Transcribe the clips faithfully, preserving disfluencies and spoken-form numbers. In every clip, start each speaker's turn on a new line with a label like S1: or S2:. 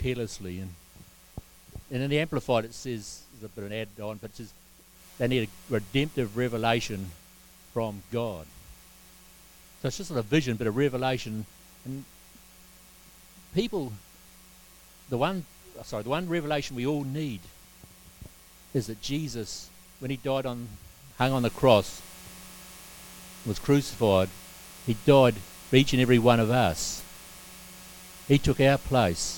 S1: carelessly. And, and in the Amplified it says, there's a bit of an add on, but it says they need a redemptive revelation from God. So it's just not a vision, but a revelation. And people, the one, sorry, the one revelation we all need is that Jesus, when he died on, hung on the cross, was crucified, he died for each and every one of us. He took our place.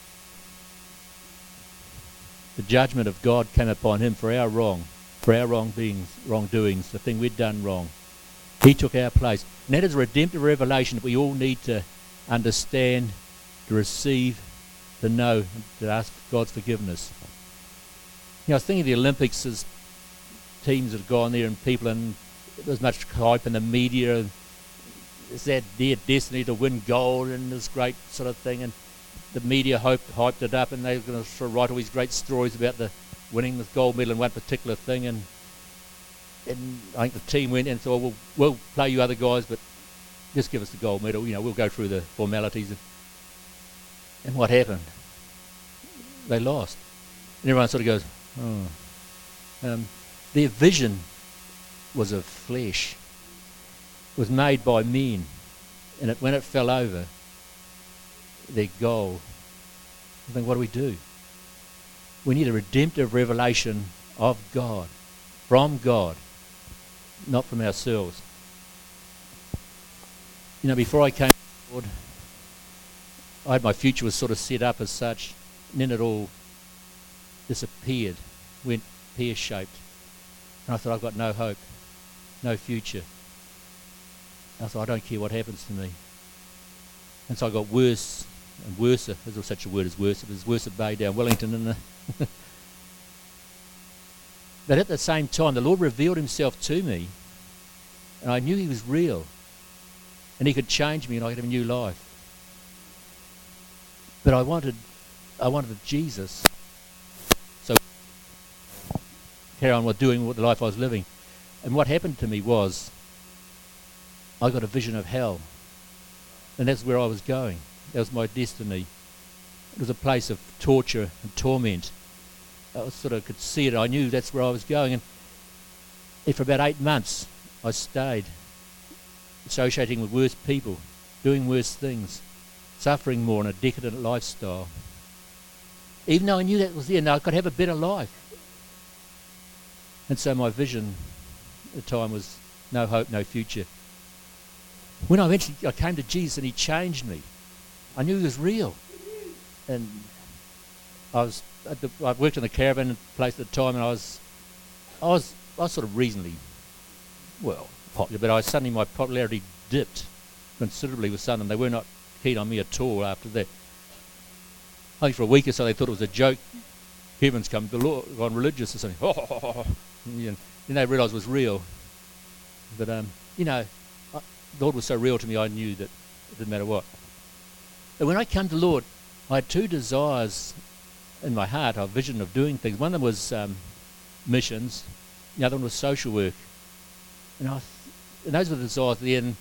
S1: The judgment of God came upon him for our wrong, for our wrongdoings, wrongdoings, the thing we'd done wrong. He took our place. And that is a redemptive revelation that we all need to understand, to receive, to know, to ask God's forgiveness. You know, I was thinking of the Olympics as teams that have gone there and people, and there's much hype in the media. It's their dear destiny to win gold and this great sort of thing. And the media hoped, hyped it up, and they were going to sort of write all these great stories about the winning the gold medal in one particular thing. And, and I think the team went and thought, well, we'll play you other guys, but just give us the gold medal. You know, we'll go through the formalities. And, and what happened? They lost. And everyone sort of goes, oh. Um, their vision was of flesh, was made by men, and it, when it fell over, their goal, I think, what do we do? We need a redemptive revelation of God, from God, not from ourselves. You know, before I came to the Lord, I had my future was sort of set up as such, and then it all disappeared, went pear-shaped. And I thought, I've got no hope, no future. I thought, I don't care what happens to me. And so I got worse and worse. There's no such a word as worse. It was worse at Bay down Wellington. And but at the same time, the Lord revealed himself to me, and I knew he was real, and he could change me, and I could have a new life. But I wanted, I wanted Jesus. So carry on with doing what the life I was living. And what happened to me was, I got a vision of hell, and that's where I was going. That was my destiny. It was a place of torture and torment. I was sort of could see it. I knew that's where I was going. And, and for about eight months, I stayed associating with worse people, doing worse things, suffering more in a decadent lifestyle. Even though I knew that was there, now I could have a better life. And so my vision at the time was no hope, no future. When I eventually I came to Jesus and he changed me, I knew he was real. And I was at the, I worked in the caravan place at the time, and I was I was I was sort of reasonably well popular, but I suddenly my popularity dipped considerably with some of them. They were not keen on me at all after that. I think for a week or so they thought it was a joke. Heaven's come, the Lord gone religious or something. Oh, oh, oh, oh. And, and they realised it was real. But um, you know, I, the Lord was so real to me, I knew that it didn't matter what. But when I came to the Lord, I had two desires in my heart, a vision of doing things. One of them was um, missions, the other one was social work. And, I, and those were the desires then.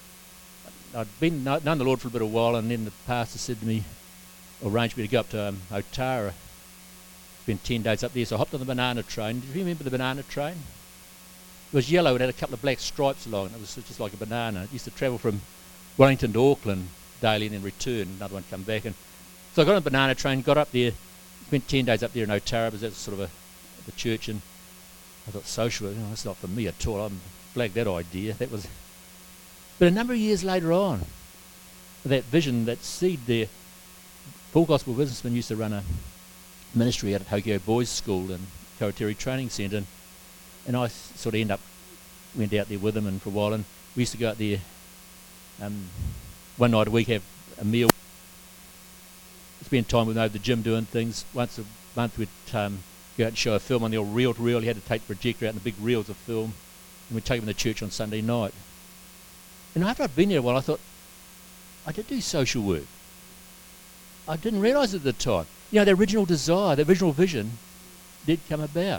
S1: I'd been known the Lord for a bit of a while, and then the pastor said to me, arranged me to go up to um, Otara. Spent ten days up there, so I hopped on the banana train. Do you remember the banana train? It was yellow, it had a couple of black stripes along it. It was just like a banana. It used to travel from Wellington to Auckland daily and then return, another one come back. And so I got on a banana train, got up there, spent ten days up there in Otara, because that's sort of a the church, and I thought, social, you know, that's not for me at all. I flagged that idea. That was, but a number of years later on, that vision, that seed there, Full Gospel Businessmen used to run a ministry out at Hokio Boys School and Karateri Training Centre, and, and I sort of end up, went out there with them, and for a while, and we used to go out there um, one night a week, have a meal, spend time with them over the gym doing things. Once a month we'd um, go out and show a film on the old reel-to-reel. You had to take the projector out and the big reels of film, and we'd take them to church on Sunday night. And after I'd been there a while, I thought, I did do social work. I didn't realise it at the time. You know, the original desire, the original vision did come about.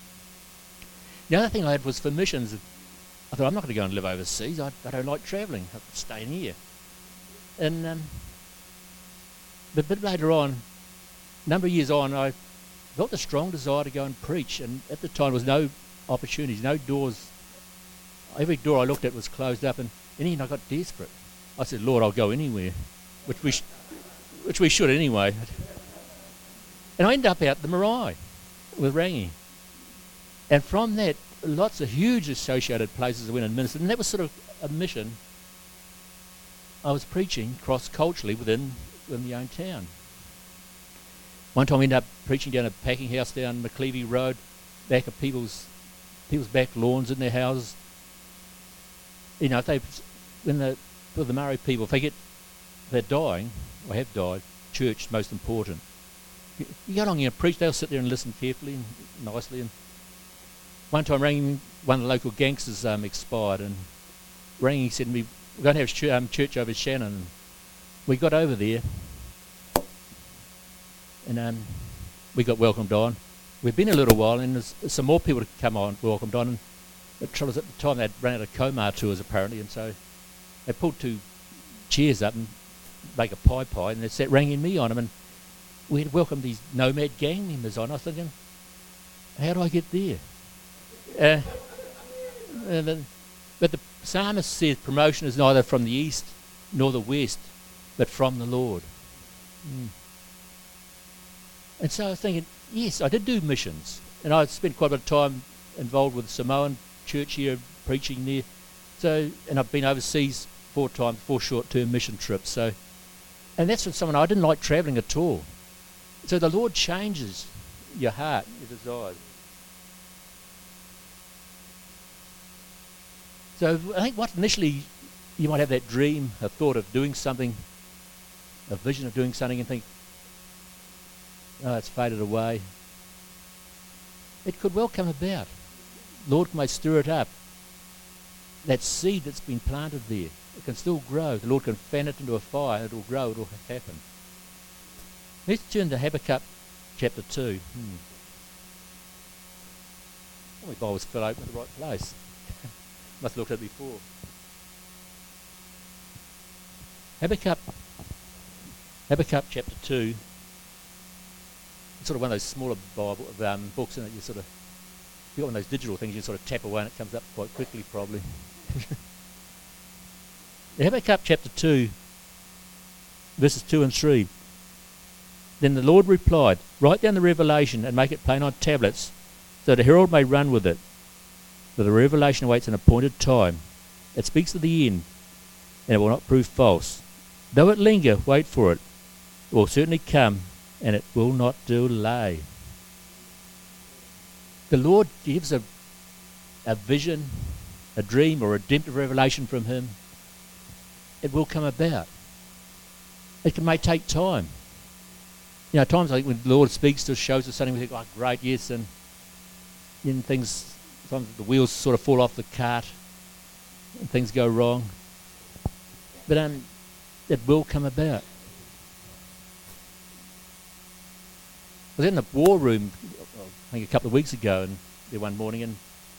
S1: The other thing I had was for missions. I thought, I'm not going to go and live overseas. I, I don't like travelling. I'm staying here. And um, but a bit later on, A number of years on, I felt a strong desire to go and preach, and at the time there was no opportunities, no doors. Every door I looked at was closed up, and in the end I got desperate. I said, Lord, I'll go anywhere, which we, sh- which we should anyway. And I ended up out the Marae with Rangi. And from that, lots of huge associated places I went and ministered, and that was sort of a mission. I was preaching cross-culturally within, within the own town. One time I ended up preaching down a packing house down McLeavey Road, back of people's people's back lawns in their houses. You know, if they, when the, for the Maori people, if they get, if they're dying, or have died, church is most important. You, you go along here and preach, they'll sit there and listen carefully and nicely. And one time rang one of the local gangsters um, expired, and rang, he said to me, we're going to have ch- um, church over Shannon. We got over there, and um, we got welcomed on. We've been a little while, and there's, there's some more people to come on, welcomed on. And the trouble is, at the time they'd run out of Komar tours apparently, and so they pulled two chairs up and make a pie pie, and they sat ringing me on them, and we had welcomed these nomad gang members on. I was thinking, how do I get there? Uh, and then, but the psalmist says promotion is neither from the east nor the west, but from the Lord. Mm. And so I was thinking, yes, I did do missions, and I spent quite a bit of time involved with the Samoan church here, preaching there. So, and I've been overseas four times, four short-term mission trips. So, and that's with someone I didn't like travelling at all. So the Lord changes your heart, your desires. So I think what initially you might have that dream, a thought of doing something, a vision of doing something, and think, oh, it's faded away. It could well come about. Lord may stir it up. That seed that's been planted there, it can still grow. The Lord can fan it into a fire, it will grow, it will happen. Let's turn to Habakkuk chapter two. Hmm. Oh, my Bible's fell open at the right place. Must have looked at it before. Habakkuk, Habakkuk chapter two. It's sort of one of those smaller Bible um, books, and you sort of, you got one of those digital things you sort of tap away and it comes up quite quickly, probably. Habakkuk chapter two, verses two and three. Then the Lord replied, write down the revelation and make it plain on tablets, so the herald may run with it. For the revelation awaits an appointed time. It speaks of the end, and it will not prove false. Though it linger, wait for it. It will certainly come, and it will not delay. The Lord gives a, a vision, a dream, or a redemptive revelation from Him. It will come about. It can, may take time. You know, at times like when the Lord speaks to us, shows us something, we think, oh, great, yes, and then things, sometimes the wheels sort of fall off the cart, and things go wrong. But um, it will come about. I was in the war room, I think a couple of weeks ago, and there one morning, and,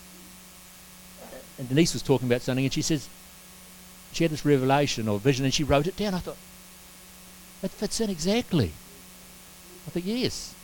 S1: and Denise was talking about something, and she says, she had this revelation or vision, and she wrote it down. I thought, that fits in exactly. I thought, yes.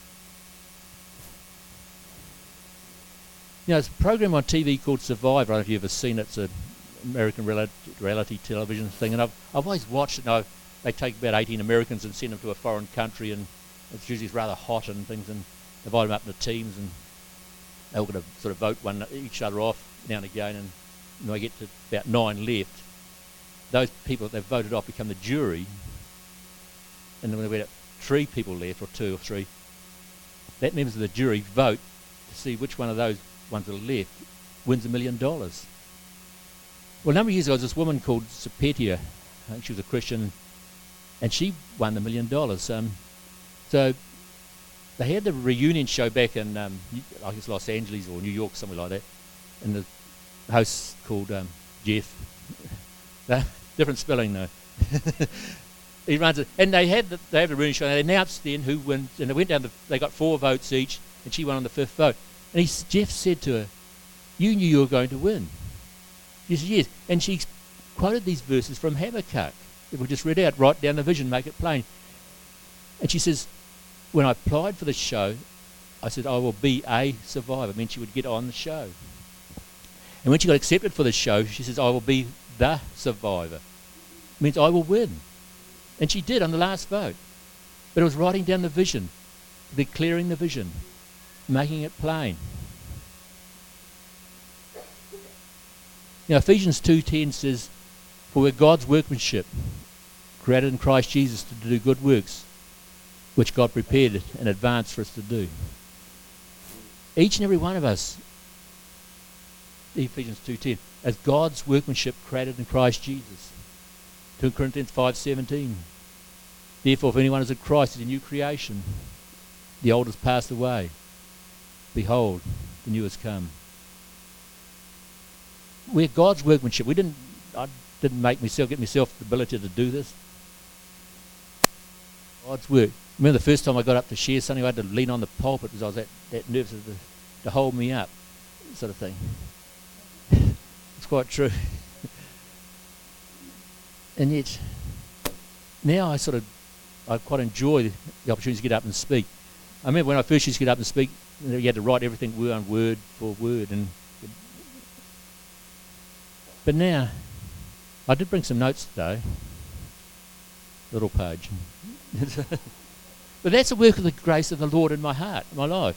S1: You know, there's a program on T V called Survivor. I don't know if you've ever seen it. It's an American reality, reality television thing, and I've, I've always watched it. And they take about eighteen Americans and send them to a foreign country, and it's usually rather hot and things, and divide them up into teams, and they're all going to sort of vote one each other off now and again, and when they get to about nine left, those people that they've voted off become the jury, and then when they've got three people left, or two or three, that members of the jury vote to see which one of those ones that are left wins a million dollars. Well, a number of years ago, there was this woman called Sapetia. I think she was a Christian, and she won the million dollars. Um, so they had the reunion show back in, um, I guess, Los Angeles or New York, somewhere like that, and the host called um, Jeff. Different spelling, though. He runs it, and they had the, they have the reunion show. And they announced then who wins, and they went down. The, they got four votes each, and she won on the fifth vote. And he, Jeff said to her, "You knew you were going to win." She said, "Yes," and she quoted these verses from Habakkuk that we just read out. Write down the vision, make it plain. And she says, when I applied for the show, I said I will be a survivor. It meant she would get on the show. And when she got accepted for the show, she says, I will be the survivor. It means I will win. And she did on the last vote. But it was writing down the vision, declaring the vision, making it plain. Now, Ephesians two ten says, for we're God's workmanship, created in Christ Jesus to do good works, which God prepared in advance for us to do. Each and every one of us, Ephesians two ten, as God's workmanship created in Christ Jesus. Second Corinthians five seventeen. Therefore, if anyone is in Christ, is a new creation. The old has passed away. Behold, the new has come. We're God's workmanship. We didn't. I didn't make myself get myself the ability to do this. God's work. Remember the first time I got up to share something, I had to lean on the pulpit because I was that, that nervous to, to hold me up, sort of thing. It's quite true. And yet, now I sort of, I quite enjoy the opportunity to get up and speak. I remember when I first used to get up and speak, you had to write everything word word for word. And but now, I did bring some notes today. Little page. But that's the work of the grace of the Lord in my heart, in my life.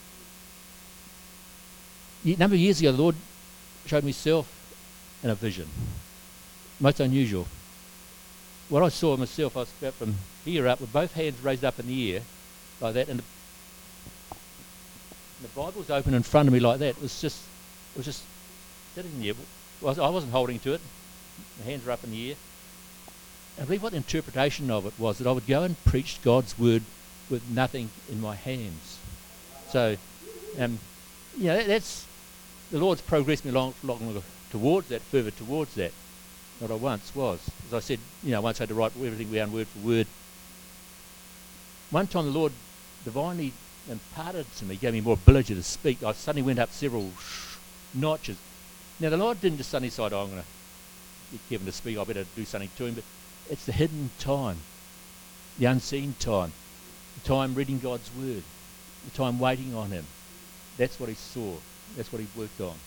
S1: A number of years ago, the Lord showed me self in a vision. Most unusual. What I saw myself, I was about from here up with both hands raised up in the air, like that, and the, and the Bible was open in front of me like that. It was just, it was just sitting there. I wasn't holding to it. My hands were up in the air. And I believe what the interpretation of it was that I would go and preach God's word with nothing in my hands. So, um, you know, that, that's the Lord's progressed me along, along towards that, further towards that. What I once was. As I said, you know, I once had to write everything down word for word. One time the Lord divinely imparted to me, gave me more ability to speak. I suddenly went up several notches. Now the Lord didn't just suddenly decide, oh, I'm going to get Kevin to speak, I better do something to him, but it's the hidden time, the unseen time, the time reading God's word, the time waiting on him. That's what he saw. That's what he worked on.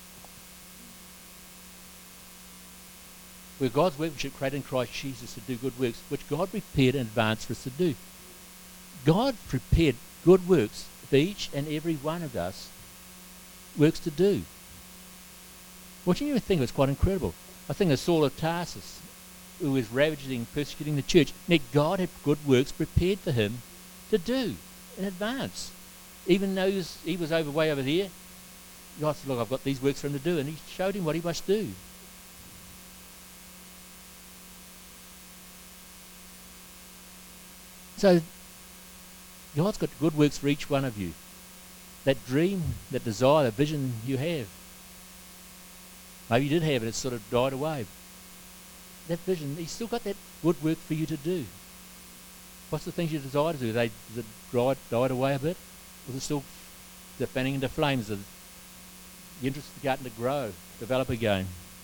S1: We're God's workmanship created in Christ Jesus to do good works, which God prepared in advance for us to do. God prepared good works for each and every one of us, works to do. What you think was quite incredible. I think of Saul of Tarsus, who was ravaging, persecuting the church. Yet God had good works prepared for him to do in advance. Even though he was, he was over way over there, God said, look, I've got these works for him to do, and he showed him what he must do. So, God's got good works for each one of you. That dream, that desire, that vision you have. Maybe you did have it, it's sort of died away. That vision, he's still got that good work for you to do. What's the things you desire to do? They, is it died, died away a bit? Or is it still they're fanning into flames? Is the interest is starting to grow, develop again?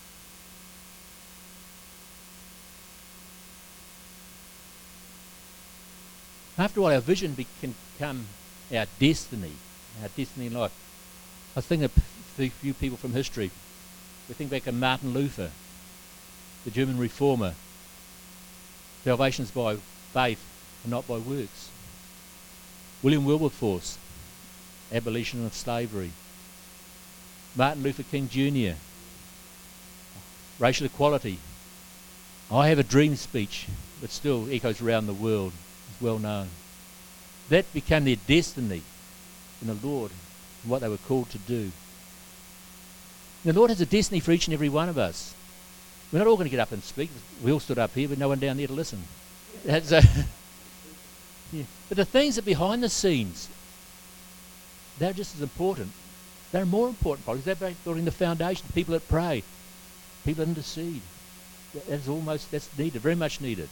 S1: After all, our vision be, can become our destiny, our destiny in life. I was thinking of a few people from history. We think back to Martin Luther, the German reformer. Salvation is by faith and not by works. William Wilberforce, abolition of slavery. Martin Luther King Junior, racial equality. I have a dream speech, but still echoes around the world. Well known. That became their destiny in the Lord and what they were called to do. And the Lord has a destiny for each and every one of us. We're not all going to get up and speak. We all stood up here, but no one down there to listen. That's, uh, yeah. But the things that are behind the scenes, they're just as important. They're more important probably. They're building the foundation. People that pray, people that intercede. That's almost that's needed, very much needed.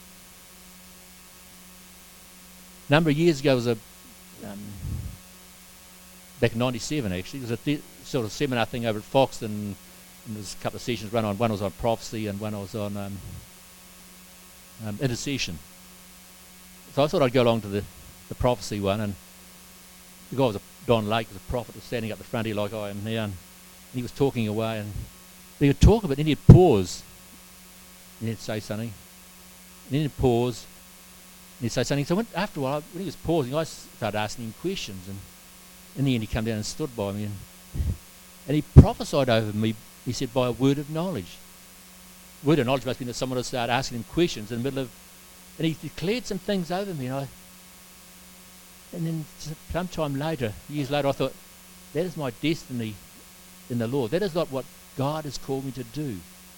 S1: A number of years ago, was a um, back in ninety-seven actually. It was a th- sort of seminar thing over at Foxton, and there was a couple of sessions run on. One was on prophecy, and one was on um, um, intercession. So I thought I'd go along to the the prophecy one, and the guy was a, Don Lake was a prophet, was standing up the front here like I am now, and he was talking away, and he would talk a bit, and then he'd pause, and he'd say something, and then he'd pause, and he'd say something. So when, after a while, when he was pausing, I started asking him questions, and in the end he came down and stood by me, and, and he prophesied over me, he said, by a word of knowledge. Word of knowledge must mean that someone would start asking him questions in the middle of, and he declared some things over me, and I, and then sometime later, years later, I thought, that is my destiny in the Lord. That is not what God has called me to do.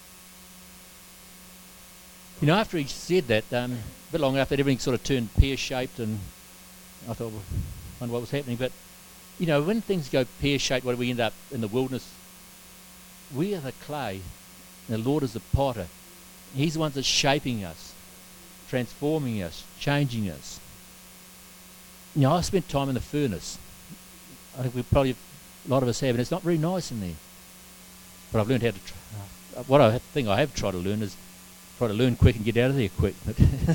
S1: You know, after he said that, um, a bit long after that, everything sort of turned pear-shaped, and I thought, well, I wonder what was happening. But, you know, when things go pear-shaped, when we end up in the wilderness, we are the clay, and the Lord is the potter. He's the one that's shaping us, transforming us, changing us. You know, I spent time in the furnace. I think we probably, a lot of us have, and it's not very nice in there. But I've learned how to, try, uh, what I think I have tried to learn is try to learn quick and get out of there quick. But,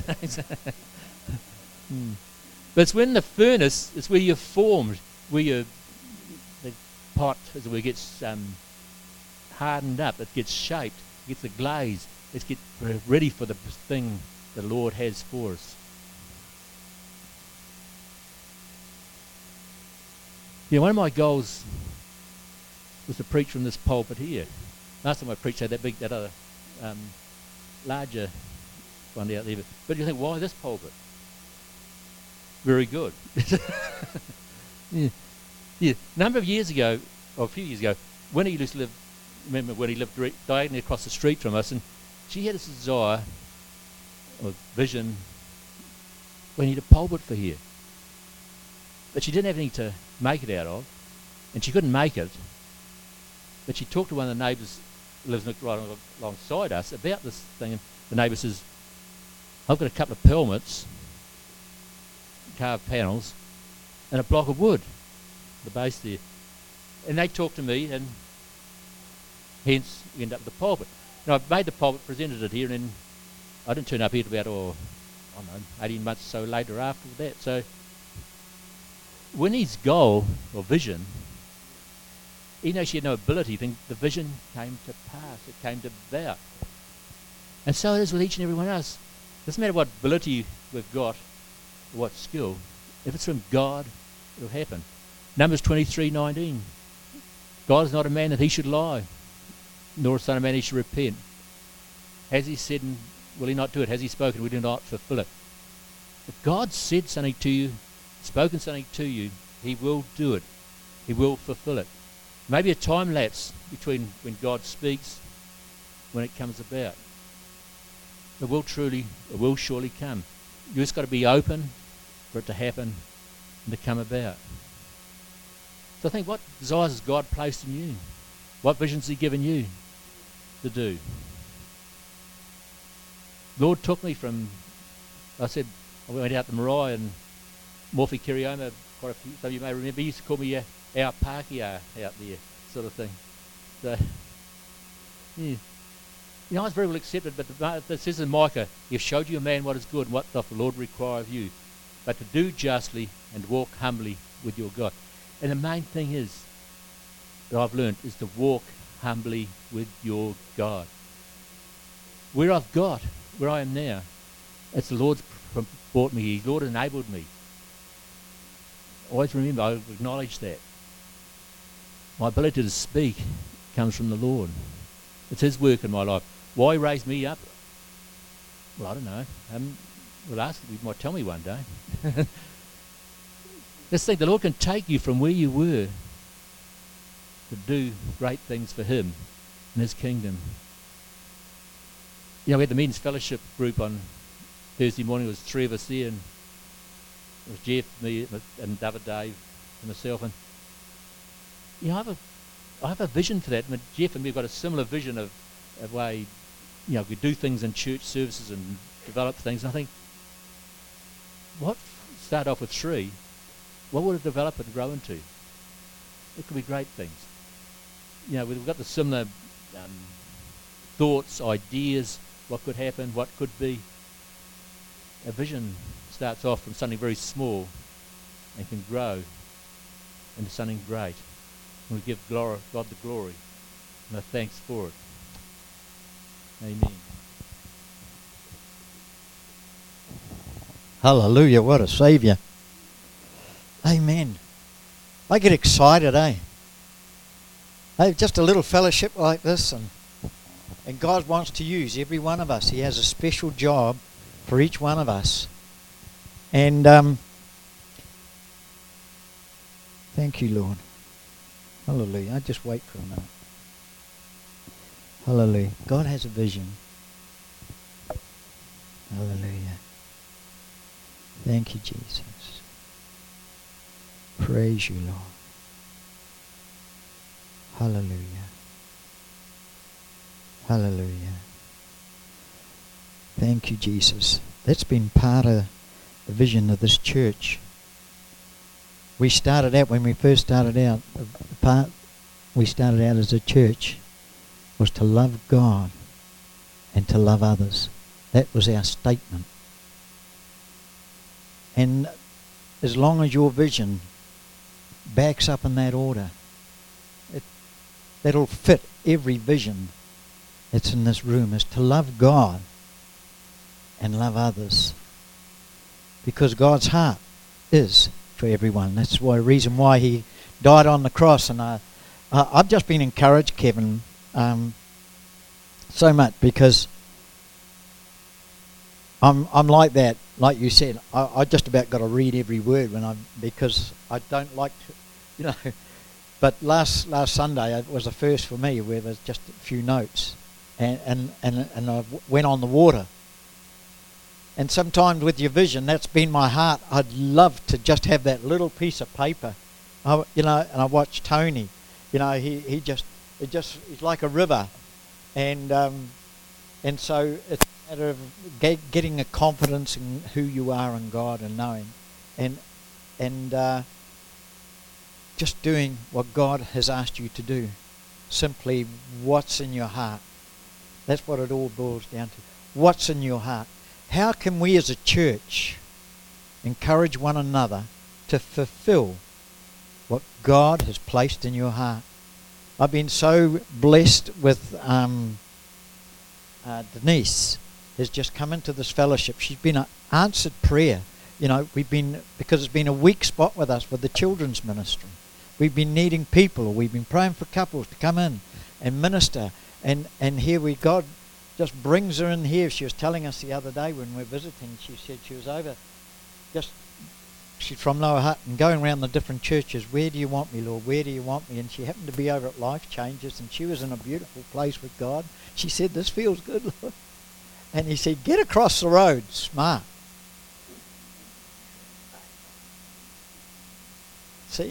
S1: hmm. but it's when the furnace, it's where you're formed, where you're, the pot is where it gets um, hardened up, it gets shaped, it gets the glaze, it gets ready for the thing the Lord has for us. Yeah, one of my goals was to preach from this pulpit here. Last time I preached, I had that big, that other um, larger one out there. But you think, why this pulpit? Very good. yeah. yeah. A number of years ago, or a few years ago, Winnie used to live, remember when he lived direct, diagonally across the street from us, and she had this desire, or vision, we need a pulpit for here. But she didn't have anything to make it out of, and she couldn't make it. But she talked to one of the neighbours who lives right alongside us about this thing, and the neighbour says, I've got a couple of pelmets, carved panels, and a block of wood, the base there. And they talked to me, and hence we end up with the pulpit. And I've made the pulpit, presented it here, and then I didn't turn up here till about, oh, I don't know, eighteen months or so later after that. So Winnie's goal or vision, even though she had no ability, then the vision came to pass. It came to bear. And so it is with each and every one of us. It doesn't matter what ability we've got, or what skill. If it's from God, it'll happen. Numbers twenty-three nineteen. God is not a man that he should lie, nor a son of man he should repent. Has he said, and will he not do it? Has he spoken, will he not fulfill it? If God said something to you, spoken something to you, he will do it. He will fulfill it. Maybe a time lapse between when God speaks, when it comes about. It will truly, it will surely come. You just got to be open for it to happen and to come about. So I think, what desires has God placed in you? What visions has he given you to do? Lord took me from, I said, I went out to Marae and Morphy Kirioma, quite a few, some of you may remember, he used to call me uh, our Pākehā out there, sort of thing. So, yeah. You know, I was very well accepted, but the, it says in Micah, he has showed you a man what is good and what doth the Lord require of you, but to do justly and walk humbly with your God. And the main thing is, that I've learned, is to walk humbly with your God. Where I've got, where I am now, it's the Lord's brought me here. The Lord enabled me. Always remember, I acknowledge that. My ability to speak comes from the Lord. It's his work in my life. Why he raised me up? Well, I don't know. Um, we'll ask him. He might tell me one day. Let's think, the Lord can take you from where you were to do great things for him and his kingdom. You know, we had the men's fellowship group on Thursday morning. There was three of us there, and it was Jeff, me, and David, Dave, and myself. And you know, I have a, I have a vision for that. I mean, Jeff and me have got a similar vision of a way, you know, we do things in church services and develop things. And I think, what start off with three, what would it develop and grow into? It could be great things. You know, we've got the similar um, thoughts, ideas, what could happen, what could be. A vision starts off from something very small and can grow into something great. And we give glory, God the glory and our thanks for it. Amen.
S2: Hallelujah, what a Saviour. Amen. I get excited, eh? Hey, just a little fellowship like this, and and God wants to use every one of us. He has a special job for each one of us. And um, thank you, Lord. Hallelujah. I just wait for a minute. Hallelujah. God has a vision. Hallelujah. Thank you, Jesus. Praise you, Lord. Hallelujah. Hallelujah. Thank you, Jesus. That's been part of the vision of this church. We started out, when we first started out, the part we started out as a church was to love God and to love others. That was our statement. And as long as your vision backs up in that order, it, that'll fit every vision that's in this room, is to love God and love others. Because God's heart is for everyone. That's why reason why He died on the cross. And I, uh, I've just been encouraged, Kevin, um, so much, because I'm I'm like that. Like you said, I, I just about got to read every word when I because I don't like to, you know. But last last Sunday it was the first for me where there's just a few notes, and and and, and I went on the water. And sometimes with your vision, that's been my heart. I'd love to just have that little piece of paper, I, you know. And I watched Tony, you know, he he just it just it's like a river, and um, and so it's a matter of get, getting a confidence in who you are in God and knowing, and and uh, just doing what God has asked you to do. Simply, what's in your heart? That's what it all boils down to. What's in your heart? How can we as a church encourage one another to fulfill what God has placed in your heart? I've been so blessed with um, uh, Denise has just come into this fellowship. She's been an answered prayer. You know, we've been, because it's been a weak spot with us with the children's ministry. We've been needing people, or we've been praying for couples to come in and minister. And, and here we, God just brings her in here. She was telling us the other day when we were visiting, she said she was over, just, she's from Lower Hutt, and going around the different churches, where do you want me, Lord, where do you want me? And she happened to be over at Life Changes, and she was in a beautiful place with God. She said, this feels good, Lord. And He said, get across the road, smart. See?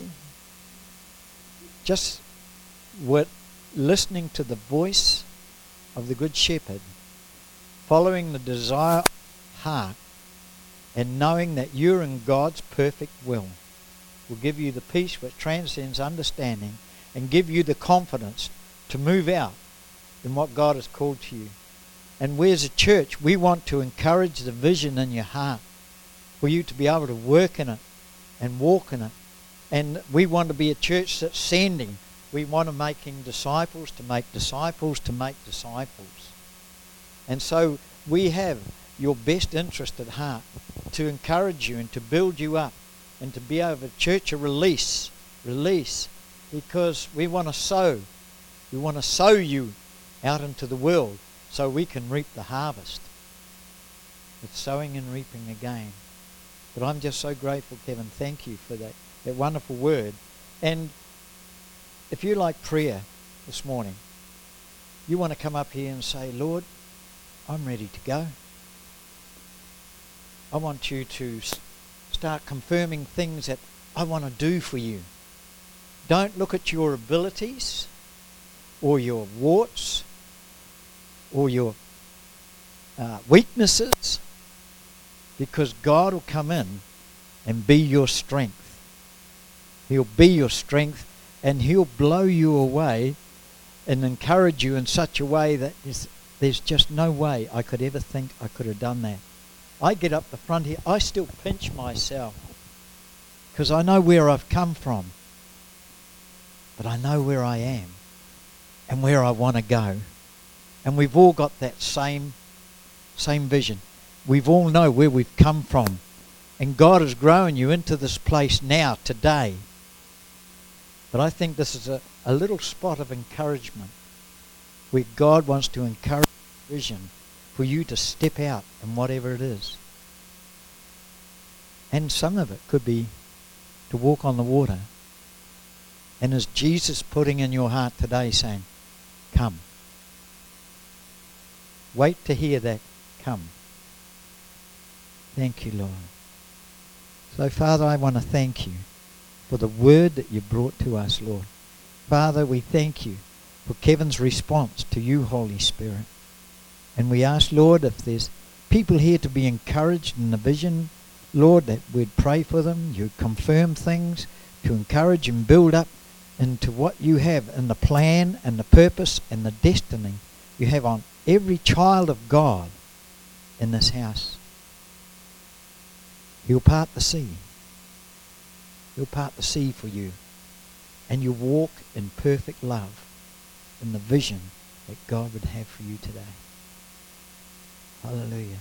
S2: Just what, listening to the voice of the Good Shepherd, following the desire of the heart, and knowing that you're in God's perfect will, will give you the peace which transcends understanding, and give you the confidence to move out in what God has called to you. And we as a church, we want to encourage the vision in your heart for you to be able to work in it and walk in it. And we want to be a church that's sending. We want to making disciples to make disciples to make disciples. And so we have your best interest at heart, to encourage you and to build you up and to be able to church a release, release, because we want to sow. We want to sow you out into the world so we can reap the harvest. It's sowing and reaping again. But I'm just so grateful, Kevin. Thank you for that, that wonderful word. And if you like prayer this morning, you want to come up here and say, Lord, I'm ready to go. I want you to start confirming things that I want to do for you. Don't look at your abilities or your warts or your uh, weaknesses, because God will come in and be your strength. He'll be your strength, and He'll blow you away and encourage you in such a way that there's, there's just no way I could ever think I could have done that. I get up the front here, I still pinch myself because I know where I've come from, but I know where I am and where I want to go. And we've all got that same same vision. We've all know where we've come from, and God has grown you into this place now, today. But I think this is a, a little spot of encouragement where God wants to encourage vision for you to step out in whatever it is. And some of it could be to walk on the water. And is Jesus putting in your heart today saying, come? Wait to hear that, come. Thank you, Lord. So, Father, I want to thank you for the word that you brought to us, Lord. Father, we thank you for Kevin's response to you, Holy Spirit. And we ask, Lord, if there's people here to be encouraged in the vision, Lord, that we'd pray for them, you'd confirm things, to encourage and build up into what you have in the plan and the purpose and the destiny you have on every child of God in this house. He'll part the sea. He'll part the sea for you. And you walk in perfect love in the vision that God would have for you today. Hallelujah.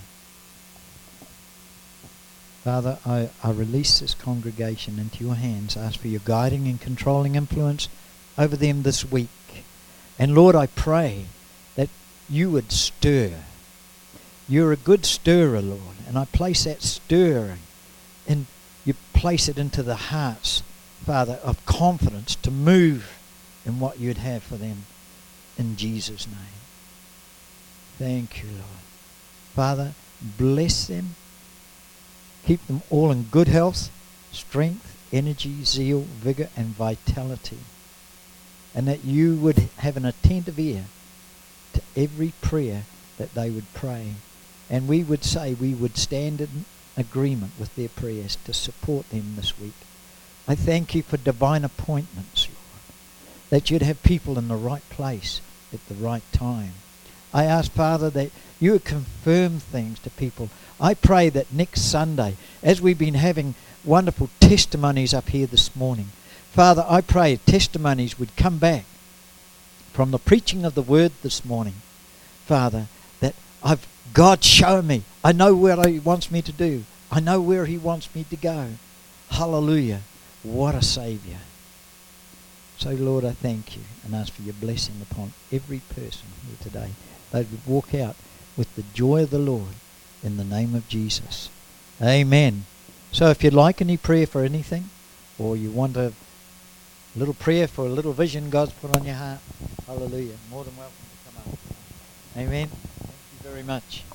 S2: Father, I, I release this congregation into your hands. I ask for your guiding and controlling influence over them this week. And Lord, I pray that you would stir. You're a good stirrer, Lord. And I place that stirring, and you place it into the hearts, Father, of confidence to move in what you'd have for them in Jesus' name. Thank you, Lord. Father, bless them. Keep them all in good health, strength, energy, zeal, vigor, and vitality. And that you would have an attentive ear to every prayer that they would pray. And we would say we would stand in agreement with their prayers to support them this week. I thank you for divine appointments, Lord, that you'd have people in the right place at the right time. I ask, Father, that you would confirm things to people. I pray that next Sunday, as we've been having wonderful testimonies up here this morning, Father, I pray testimonies would come back from the preaching of the word this morning, Father, that I've God show me. I know what he wants me to do. I know where he wants me to go. Hallelujah. What a Saviour. So, Lord, I thank you and ask for your blessing upon every person here today. They would walk out with the joy of the Lord in the name of Jesus. Amen. So if you'd like any prayer for anything, or you want a little prayer for a little vision God's put on your heart, hallelujah, more than welcome to come up. Amen. Thank you very much.